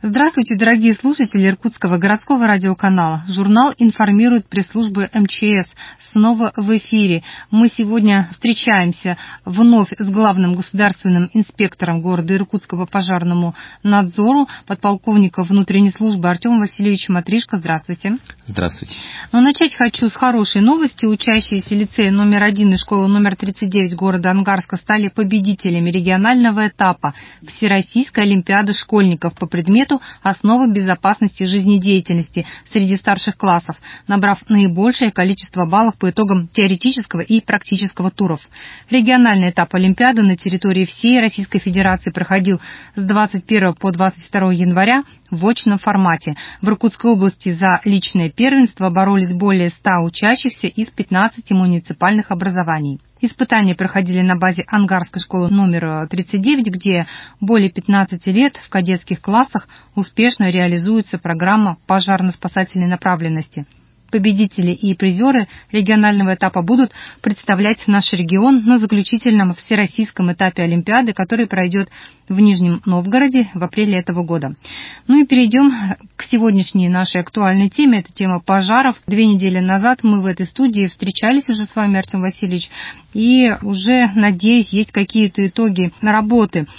Здравствуйте, дорогие слушатели Иркутского городского радиоканала. Журнал информирует пресс-службы МЧС. Снова в эфире. Мы сегодня встречаемся вновь с главным государственным инспектором города Иркутска по пожарному надзору, подполковником внутренней службы Артемом Васильевичем Матришко. Здравствуйте. Здравствуйте. Но начать хочу с хорошей новости. Учащиеся лицея номер 1 и школы номер 39 города Ангарска стали победителями регионального этапа Всероссийской олимпиады школьников по предмету «Основы безопасности жизнедеятельности» среди старших классов, набрав наибольшее количество баллов по итогам теоретического и практического туров. Региональный этап Олимпиады на территории всей Российской Федерации проходил с 21 по 22 января в очном формате. В Иркутской области за личное первенство боролись более 100 учащихся из 15 муниципальных образований. Испытания проходили на базе Ангарской школы номер 39, где более 15 лет в кадетских классах успешно реализуется программа пожарно-спасательной направленности. Победители и призеры регионального этапа будут представлять наш регион на заключительном всероссийском этапе Олимпиады, который пройдет в Нижнем Новгороде в апреле этого года. Ну и перейдем к сегодняшней нашей актуальной теме. Это тема пожаров. 2 недели назад мы в этой студии встречались уже с вами, Артем Васильевич, и уже, надеюсь, есть какие-то итоги работы.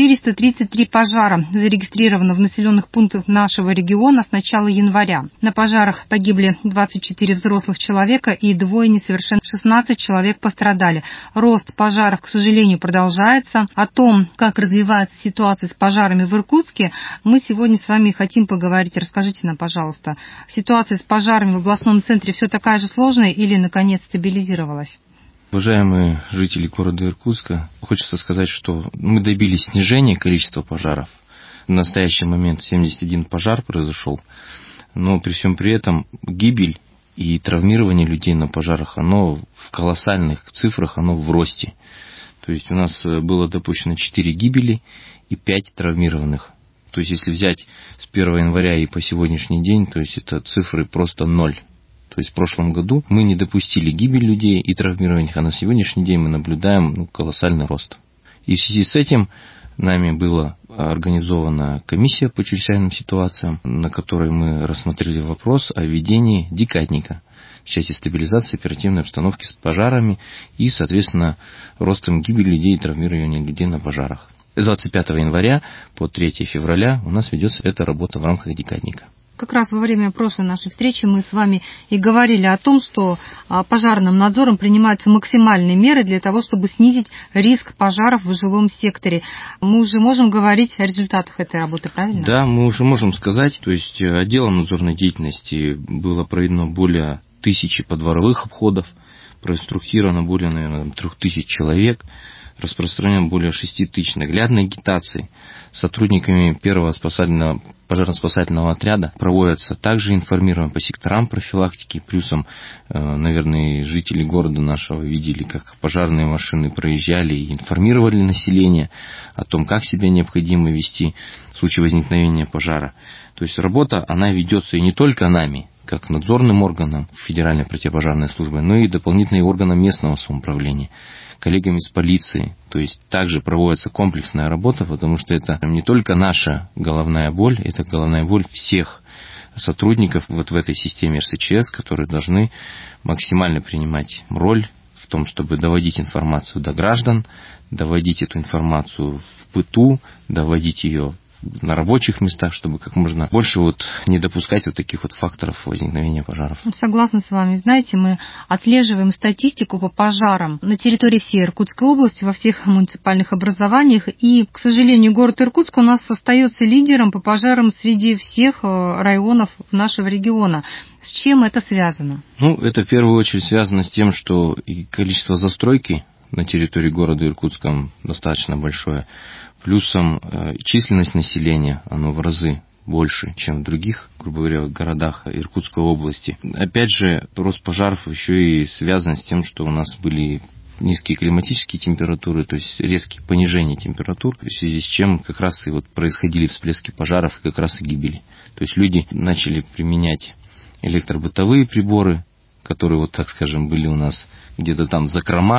433 пожара зарегистрировано в населенных пунктах нашего региона с начала января. На пожарах погибли 24 взрослых человека и 2 несовершеннолетних. 16 человек пострадали. Рост пожаров, к сожалению, продолжается. О том, как развивается ситуация с пожарами в Иркутске, мы сегодня с вами хотим поговорить. Расскажите нам, пожалуйста, ситуация с пожарами в областном центре все такая же сложная или, наконец, стабилизировалась? Уважаемые жители города Иркутска, хочется сказать, что мы добились снижения количества пожаров. В настоящий момент 71 пожар произошел, но при всем при этом гибель и травмирование людей на пожарах, оно в колоссальных цифрах, оно в росте. То есть у нас было допущено 4 гибели и 5 травмированных. То есть если взять с 1 января и по сегодняшний день, то есть это цифры просто 0. То есть в прошлом году мы не допустили гибель людей и травмированных, а на сегодняшний день мы наблюдаем колоссальный рост. И в связи с этим нами была организована комиссия по чрезвычайным ситуациям, на которой мы рассмотрели вопрос о введении декадника в части стабилизации оперативной обстановки с пожарами и, соответственно, ростом гибели людей и травмирования людей на пожарах. С 25 января по 3 февраля у нас ведется эта работа в рамках декадника. Как раз во время прошлой нашей встречи мы с вами и говорили о том, что пожарным надзором принимаются максимальные меры для того, чтобы снизить риск пожаров в жилом секторе. Мы уже можем говорить о результатах этой работы, правильно? Да, мы уже можем сказать. То есть отделом надзорной деятельности было проведено более 1000 подворовых обходов, проинструктировано более, наверное, 3000 человек, распространено более 6000 наглядной агитации. Сотрудниками первого пожарно-спасательного отряда проводятся также информирование по секторам профилактики. Плюсом, наверное, жители города нашего видели, как пожарные машины проезжали и информировали население о том, как себя необходимо вести в случае возникновения пожара. То есть работа, она ведется и не только нами, как надзорным органом Федеральной противопожарной службы, но и дополнительные органы местного самоуправления, коллегами из полиции. То есть также проводится комплексная работа, потому что это не только наша головная боль, это головная боль всех сотрудников вот в этой системе РСЧС, которые должны максимально принимать роль в том, чтобы доводить информацию до граждан, доводить эту информацию в быту, доводить ее на рабочих местах, чтобы как можно больше не допускать таких факторов возникновения пожаров. Согласна с вами. Знаете, мы отслеживаем статистику по пожарам на территории всей Иркутской области, во всех муниципальных образованиях. И, к сожалению, город Иркутск у нас остается лидером по пожарам среди всех районов нашего региона. С чем это связано? Это в первую очередь связано с тем, что и количество застройки на территории города Иркутска достаточно большое. Плюсом численность населения, оно в разы больше, чем в других, грубо говоря, городах Иркутской области. Опять же, рост пожаров еще и связан с тем, что у нас были низкие климатические температуры, то есть резкие понижения температур, в связи с чем как раз и происходили всплески пожаров и как раз и гибели. То есть люди начали применять электробытовые приборы, которые, так скажем, были у нас где-то там в закромах,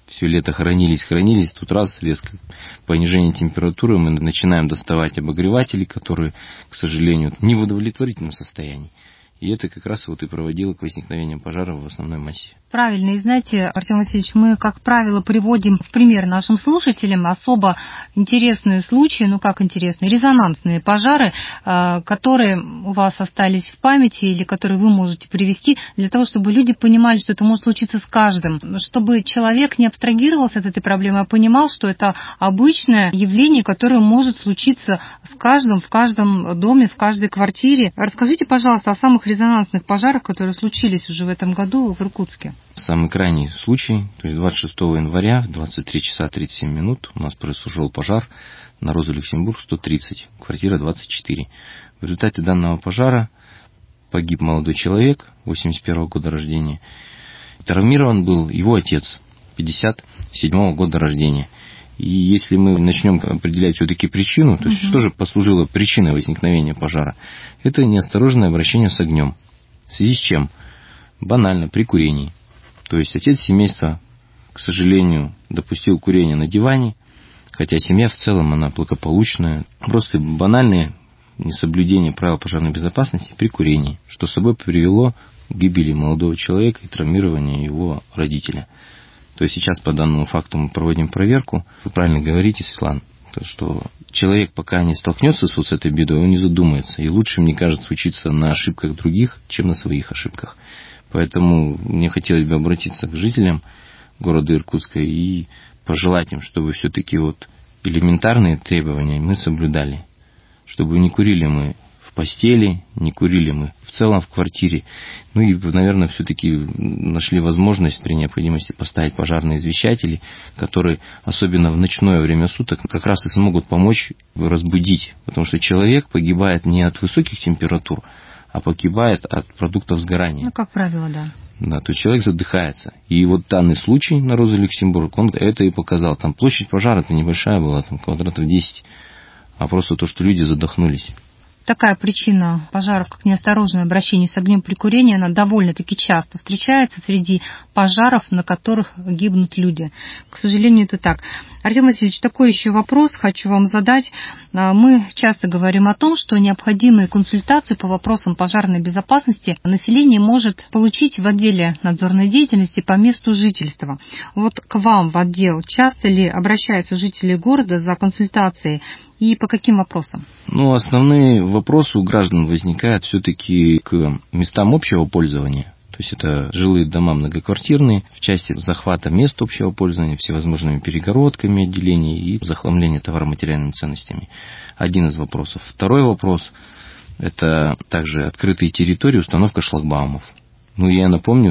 все лето хранились, тут раз, резко понижение температуры, мы начинаем доставать обогреватели, которые, к сожалению, не в удовлетворительном состоянии. И это как раз вот и приводило к возникновению пожаров в основной массе. Правильно. И знаете, Артем Васильевич, мы, как правило, приводим в пример нашим слушателям особо интересные случаи, как интересные, резонансные пожары, которые у вас остались в памяти или которые вы можете привести, для того, чтобы люди понимали, что это может случиться с каждым, чтобы человек не абстрагировался от этой проблемы, а понимал, что это обычное явление, которое может случиться с каждым, в каждом доме, в каждой квартире. Расскажите, пожалуйста, о самых резонансных пожарах, которые случились уже в этом году в Иркутске. Самый крайний случай, то есть 26 января в 23 часа 37 минут у нас произошел пожар на Роза Люксембург 130, квартира 24. В результате данного пожара погиб молодой человек 81 года рождения. Травмирован был его отец 57 года рождения. И если мы начнем определять все-таки причину, то есть что же послужило причиной возникновения пожара? Это неосторожное обращение с огнем. В связи с чем? Банально, при курении. То есть отец семейства, к сожалению, допустил курение на диване, хотя семья в целом, она благополучная. Просто банальное несоблюдение правил пожарной безопасности при курении, что собой привело к гибели молодого человека и травмированию его родителя. То есть сейчас по данному факту мы проводим проверку. Вы правильно говорите, Светлана, что человек, пока не столкнется с этой бедой, он не задумается. И лучше, мне кажется, учиться на ошибках других, чем на своих ошибках. Поэтому мне хотелось бы обратиться к жителям города Иркутска и пожелать им, чтобы все-таки элементарные требования мы соблюдали. Чтобы не курили мы в постели, не курили мы в целом в квартире. И, наверное, все-таки нашли возможность при необходимости поставить пожарные извещатели, которые, особенно в ночное время суток, как раз и смогут помочь разбудить. Потому что человек погибает не от высоких температур, а погибает от продуктов сгорания. Как правило, да. Да, то есть человек задыхается. И данный случай на Роза Люксембург, он это и показал. Там площадь пожара-то небольшая была, там квадратов 10, а просто то, что люди задохнулись. Такая причина пожаров, как неосторожное обращение с огнем при курении, она довольно-таки часто встречается среди пожаров, на которых гибнут люди. К сожалению, это так. Артем Васильевич, такой еще вопрос хочу вам задать. Мы часто говорим о том, что необходимые консультации по вопросам пожарной безопасности население может получить в отделе надзорной деятельности по месту жительства. К вам в отдел часто ли обращаются жители города за консультацией и по каким вопросам? Основные вопросы у граждан возникают все-таки к местам общего пользования. То есть это жилые дома многоквартирные, в части захвата мест общего пользования, всевозможными перегородками отделений и захламления товароматериальными ценностями. Один из вопросов. Второй вопрос – это также открытые территории, установка шлагбаумов. Я напомню,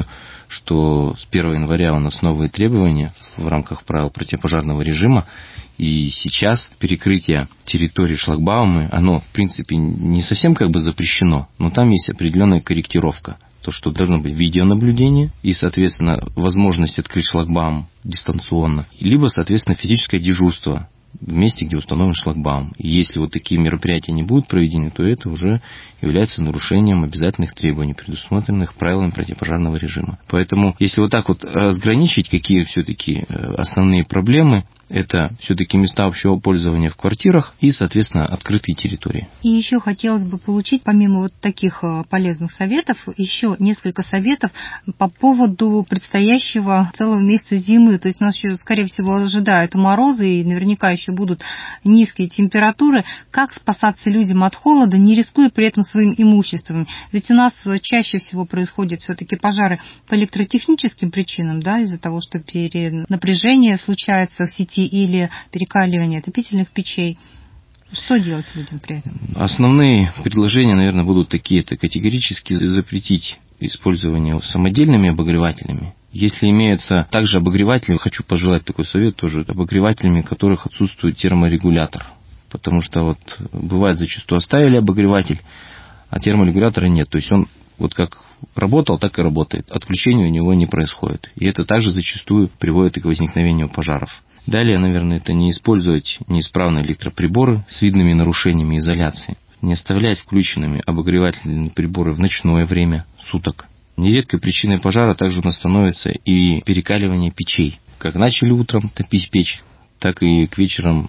что с 1 января у нас новые требования в рамках правил противопожарного режима, и сейчас перекрытие территории шлагбаумы, оно в принципе не совсем запрещено, но там есть определенная корректировка. То, что должно быть видеонаблюдение и, соответственно, возможность открыть шлагбаум дистанционно, либо, соответственно, физическое дежурство в месте, где установлен шлагбаум. И если такие мероприятия не будут проведены, то это уже является нарушением обязательных требований, предусмотренных правилами противопожарного режима. Поэтому, если разграничить, какие все-таки основные проблемы, это все-таки места общего пользования в квартирах и, соответственно, открытые территории. И еще хотелось бы получить, помимо таких полезных советов, еще несколько советов по поводу предстоящего целого месяца зимы. То есть нас еще, скорее всего, ожидают морозы и наверняка еще будут низкие температуры. Как спасаться людям от холода, не рискуя при этом своим имуществом? Ведь у нас чаще всего происходят все-таки пожары по электротехническим причинам, из-за того, что перенапряжение случается в сети или перекаливание отопительных печей. Что делать людям при этом? Основные предложения, наверное, будут такие. Это категорически запретить использование самодельными обогревателями. Если имеются также обогреватели, хочу пожелать такой совет тоже, обогревателями, у которых отсутствует терморегулятор. Потому что бывает зачастую оставили обогреватель, а терморегулятора нет. То есть он как работал, так и работает. Отключения у него не происходит. И это также зачастую приводит к возникновению пожаров. Далее, наверное, это не использовать неисправные электроприборы с видными нарушениями изоляции. Не оставлять включенными обогревательные приборы в ночное время суток. Нередкой причиной пожара также у нас становится и перекаливание печей. как начали утром топить печь, так и к вечеру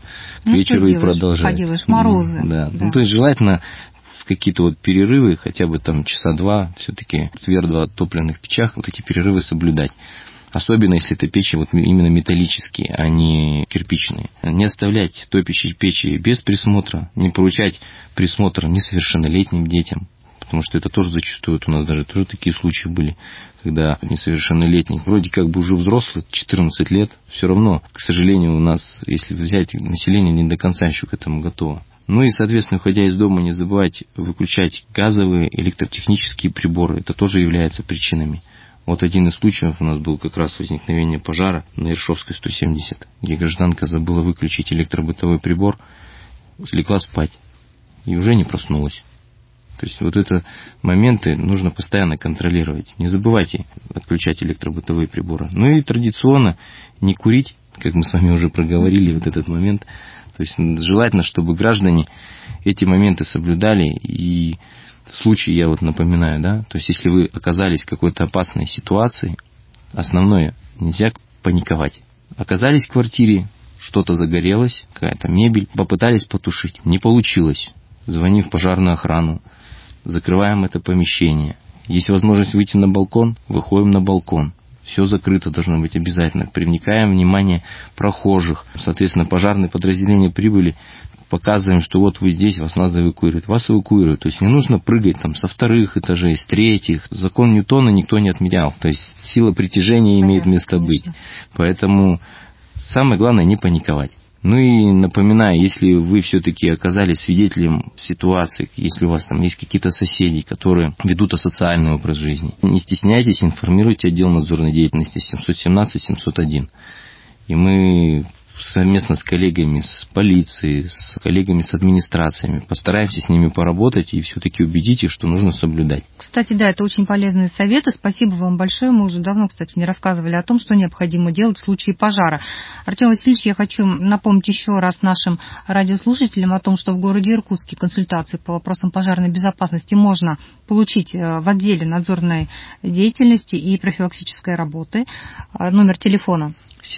и продолжать. Поделаешь, морозы. Да. Ну, то есть желательно в какие-то вот перерывы, хотя бы там часа два, все-таки в твердотопливных печах вот эти перерывы соблюдать. Особенно, если это печи вот именно металлические, а не кирпичные. Не оставлять топящие печи без присмотра, не поручать присмотр несовершеннолетним детям. Потому что это тоже зачастую, у нас даже тоже такие случаи были, когда несовершеннолетний, вроде как бы уже взрослый, 14 лет, все равно, к сожалению, у нас, если взять население, не до конца еще к этому готово. Ну и, соответственно, уходя из дома, не забывать выключать газовые, электротехнические приборы. Это тоже является причинами. Вот один из случаев у нас был как раз возникновение пожара на Ершовской 170, где гражданка забыла выключить электробытовой прибор, легла спать и уже не проснулась. То есть вот это моменты нужно постоянно контролировать. Не забывайте отключать электробытовые приборы. Ну и традиционно не курить, как мы с вами уже проговорили вот этот момент. То есть желательно, чтобы граждане эти моменты соблюдали. И в случае, я вот напоминаю, да, то есть если вы оказались в какой-то опасной ситуации, основное, нельзя паниковать. Оказались в квартире, что-то загорелось, какая-то мебель, попытались потушить, не получилось. Звони в пожарную охрану, закрываем это помещение. Есть возможность выйти на балкон, выходим на балкон. Все закрыто должно быть обязательно. Привлекаем внимание прохожих. Соответственно, пожарные подразделения прибыли, показываем, что вот вы здесь, вас надо эвакуировать. Вас эвакуируют. То есть не нужно прыгать там со вторых этажей, с третьих. Закон Ньютона никто не отменял. То есть сила притяжения имеет место быть. Поэтому самое главное не паниковать. Ну и напоминаю, если вы все-таки оказались свидетелем ситуации, если у вас там есть какие-то соседи, которые ведут асоциальный образ жизни, не стесняйтесь, информируйте отдел надзорной деятельности 717-701. И мы совместно с коллегами с полицией, с коллегами с администрациями постараемся с ними поработать и все-таки убедить их, что нужно соблюдать. Кстати, да, это очень полезные советы. Спасибо вам большое. Мы уже давно, кстати, не рассказывали о том, что необходимо делать в случае пожара. Артем Васильевич, я хочу напомнить еще раз нашим радиослушателям о том, что в городе Иркутске консультации по вопросам пожарной безопасности можно получить в отделе надзорной деятельности и профилактической работы. Номер телефона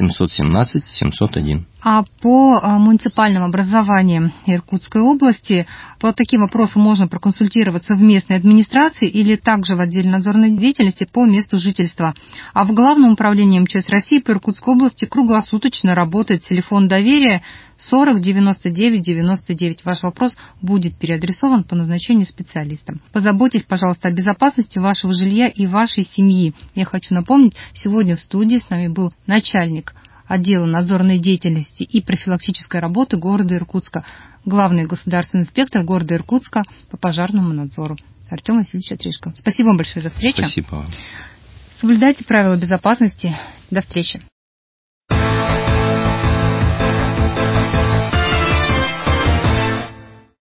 717-701. А по муниципальным образованиям Иркутской области по таким вопросам можно проконсультироваться в местной администрации или также в отделе надзорной деятельности по месту жительства. А в Главном управлении МЧС России по Иркутской области круглосуточно работает телефон доверия 40 99 99. Ваш вопрос будет переадресован по назначению специалиста. Позаботьтесь, пожалуйста, о безопасности вашего жилья и вашей семьи. Я хочу напомнить, сегодня в студии с нами был начальник отдела надзорной деятельности и профилактической работы города Иркутска, главный государственный инспектор города Иркутска по пожарному надзору Артем Васильевич Отришко. Спасибо вам большое за встречу. Спасибо вам. Соблюдайте правила безопасности. До встречи.